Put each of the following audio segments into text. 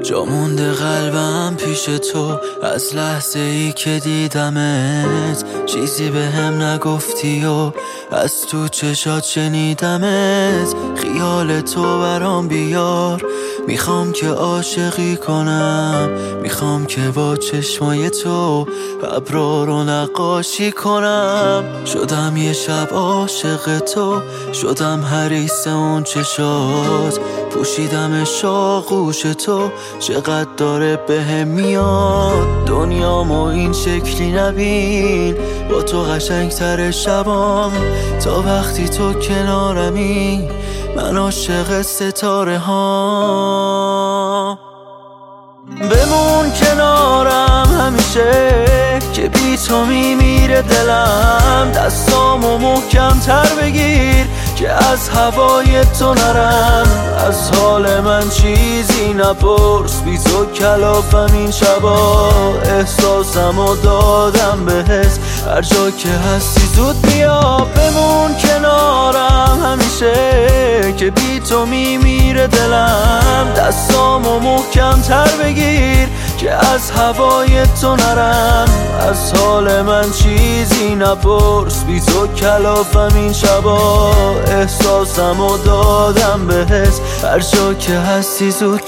جا مونده قلبم پیش تو از لحظه ای که دیدمت. چیزی به هم نگفتی و از تو چشات شنیدمت. خیال تو برام بیار، میخوام که عاشقی کنم. میخوام که با چشمای تو ابرا رو نقاشی کنم. شدم یه شب عاشق تو، شدم حریص اون چشات. پوشیدم آغوش تو، چقدر داره بهم میاد. دنیامو این شکلی نبین، با تو قشنگتر شبام. تا وقتی تو کنارمی، من عاشق ستاره ها. بمون کنارم همیشه، که بی تو میمیره دلم. دستامو محکم تر بگیر، که از هوای تو نرم. از حال من چیزی نپرس، بی تو کلافم این شبا. احساسمو دادم بهت، هر جا که هستی زود بیا. بمون کنارم همیشه، که بی تو میمیره دلم. دستامو محکم تر بگیر، که از هوای تو نرم. از حال من چیزی نپرس، بی تو کلافم این شبا. احساسمو دادم بهت، هر جا که هستی زود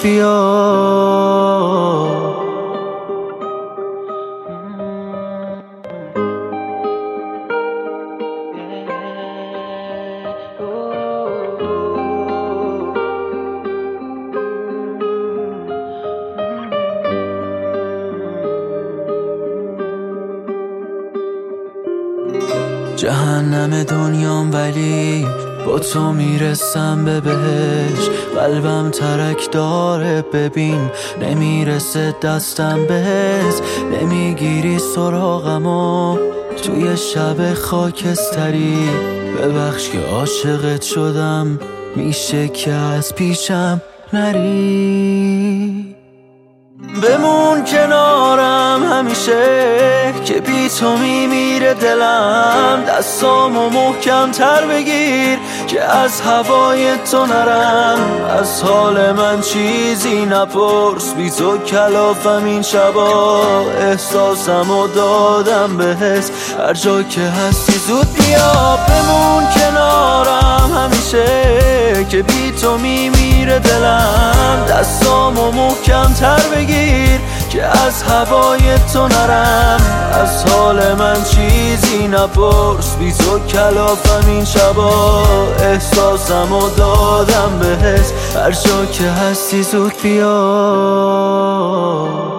بیا. جهنم دنیام ولی با تو میرسم به بهش. قلبم ترک داره ببین، نمیرسه دستم بهت. نمیگیری سراغمو توی شب خاکستری. ببخش که عاشقت شدم، میشه که از پیشم نری. بمون کنارم همیشه، که بی تو میمیره دلم. دستامو محکم تر بگیر، که از هوای تو نرم. از حال من چیزی نپرس، بی تو کلافم این شبا. احساسمو دادم بهت، هر جا که هستی زود بیا. بمون کنارم همیشه، که بی تو میمیره دلم. دستامو محکم تر بگیر، که از هوای تو نرم. از حال من چیزی نپرس، بی تو کلافم این شبا. احساسمو دادم بهت، هر جا که هستی زود بیا.